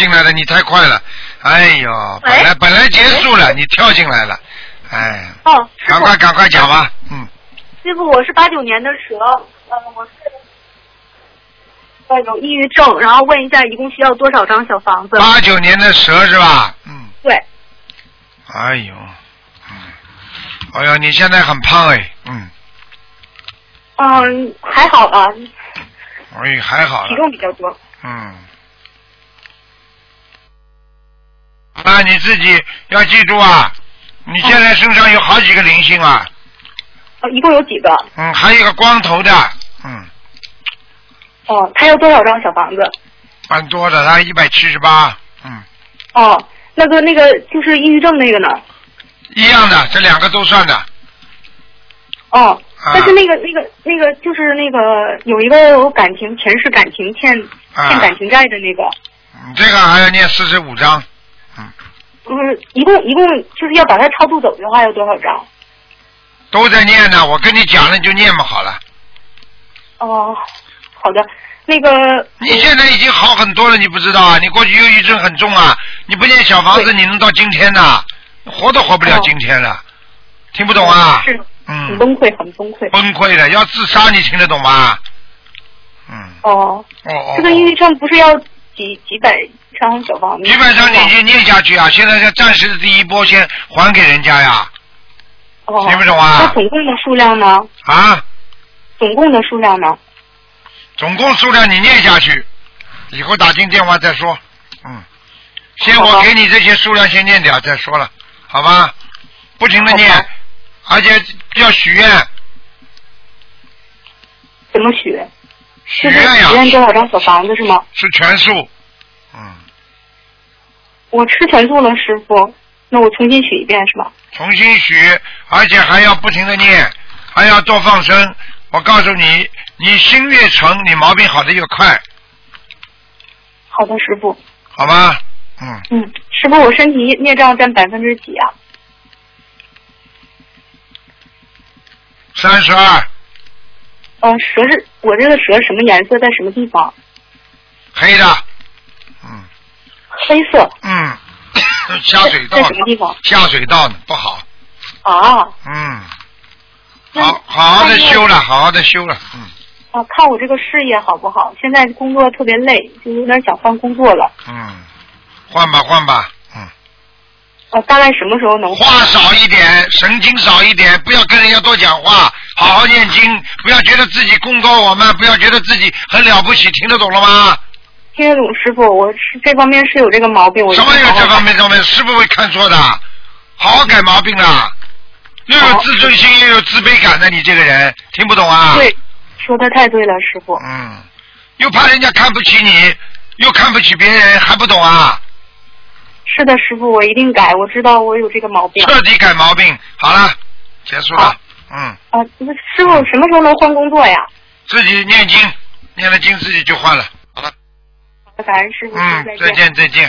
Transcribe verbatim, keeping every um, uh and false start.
进来了，你太快了。哎呦，本来本来结束了，你跳进来了，哎。 哦， 赶快赶快讲吧，嗯。 师傅，我是八九年的蛇，呃，我是呃有抑郁症，然后问一下，一共需要多少张小房子？ 八九年的蛇是吧？嗯。 对。 哎呦，嗯，哎呦，你现在很胖哎，嗯。 嗯，还好吧。 哎，还好。 体重比较多。 嗯。啊，你自己要记住啊，你现在身上有好几个灵性啊。 呃，一共有几个？ 嗯，还有一个光头的，嗯。 哦，他要多少张小房子？ 蛮多的，他一百七十八，嗯。 哦，那个那个就是抑郁症那个呢？ 一样的，这两个都算的。 哦， 啊、 但是那个那个那个就是那个有一个有感情前世感情欠、啊、欠感情债的那个。 嗯，这个还要念四十五章。嗯。 嗯，一共一共就是要把它超度走的话要多少张？ 都在念呢，我跟你讲了，你就念嘛好了。 哦，好的，那个。 你现在已经好很多了，你不知道啊？你过去忧郁症很重啊，你不念小房子，你能到今天的？活都活不了今天了，哦、听不懂啊？ 是， 嗯， 很崩溃，很崩溃。 崩溃的，要自杀，你听得懂吗？嗯。 哦。 哦哦。 这个抑郁症不是要几几百张小房子？ 几百张你就念下去啊！现在暂时的第一波先还给人家呀。 哦。 听不懂啊？ 那总共的数量呢？ 啊？ 总共的数量呢？ 总共数量你念下去，以后打进电话再说。嗯。先我给你这些数量先念掉再说了，好吧？不停的念，而且要许愿。 怎么许？ 许愿呀！ 许愿多少张小房子是吗？ 是全素。嗯。 我吃全素了，师傅。那我重新许一遍是吧？ 重新许，而且还要不停的念，还要多放生。我告诉你，你心越诚，你毛病好的越快。 好的，师傅。 好吧，嗯。 嗯，师傅，我身体孽障占百分之几啊？ 三十二。 呃，蛇是我这个蛇什么颜色，在什么地方？ 黑的。嗯。 黑色。 嗯。下水道。 在什么地方？ 下水道呢，不好。 啊。 嗯。好，好好的修了，好好的修了，嗯。 啊，看我这个事业好不好？现在工作特别累，就有点想换工作了。 嗯，换吧换吧，嗯。 啊，大概什么时候能？ 话少一点，神经少一点，不要跟人家多讲话，好好念经，不要觉得自己功高我慢，不要觉得自己很了不起，听得懂了吗？ 听得懂，师傅，我是这方面是有这个毛病。我什么有这方面这方面？师傅会看错的，好好改毛病啊！又有自尊心又有自卑感的，你这个人听不懂啊？ 对，说的太对了，师傅。 嗯，又怕人家看不起你，又看不起别人，还不懂啊？ 是的，师傅，我一定改。我知道我有这个毛病。 彻底改毛病，好了，结束了。嗯。 啊，那师傅什么时候能换工作呀？ 自己念经，念了经自己就换了。好了。 感恩师傅， 嗯，再见再见。